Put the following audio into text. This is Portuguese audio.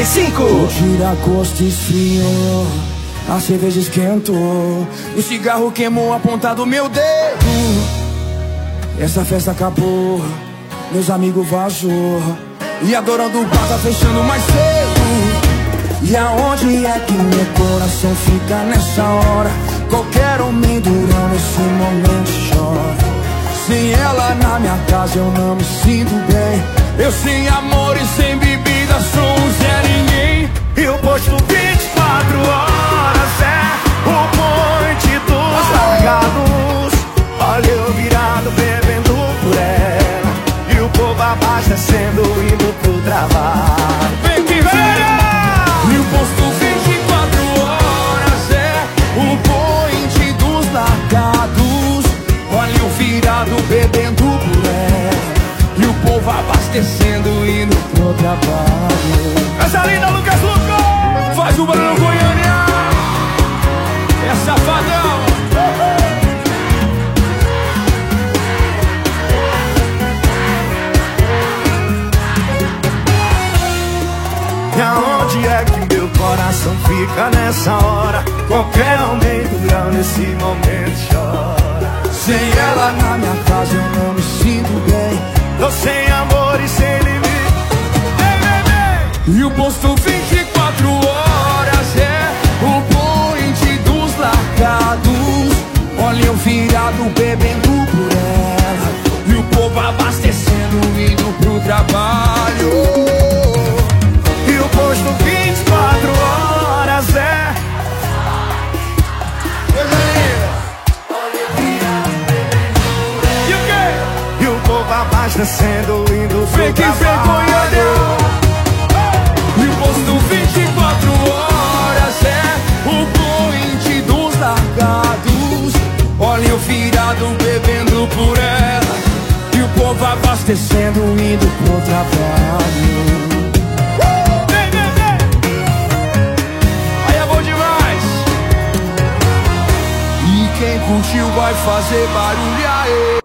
95. O tira-gosto esfriou, a cerveja esquentou, o cigarro queimou a ponta do meu dedo. Essa festa acabou, meus amigos vazou, e a dona do bar tá fechando mais cedo. E aonde é que meu coração fica nessa hora? Qualquer homem durão nesse momento chora. Sem ela na minha casa eu não me sinto bem. Eu sem amor e sem bebida sou um Zé Ninguém. E o posto 24 horas é o point dos largados. Olha eu virado bebendo por ela, e o povo abastecendo indo pro trabalho. Vem que vem! E o posto 24 horas é o point dos largados. Olha eu virado bebendo por ela, e o povo abastecendo indo pro trabalho. Essa linda Lucas Luco! Faz o barulho Goiânia! É safadão! E aonde é que meu coração fica nessa hora? Qualquer homem durão nesse momento chora. Sem ela na minha casa eu não me sinto bem. Tô sem amor e sem limite. E o posto 24 horas é o point dos largados. Olha eu virado bebendo por ela, e o povo abastecendo indo pro trabalho. E o posto 24 horas é E o quê? e o povo abastecendo indo pro Vem que vem trabalho. E o posto 24 horas é o point dos largados. Olha eu virado bebendo por ela, e o povo abastecendo indo pro trabalho. Aí é bom demais. E quem curtiu vai fazer barulho aí.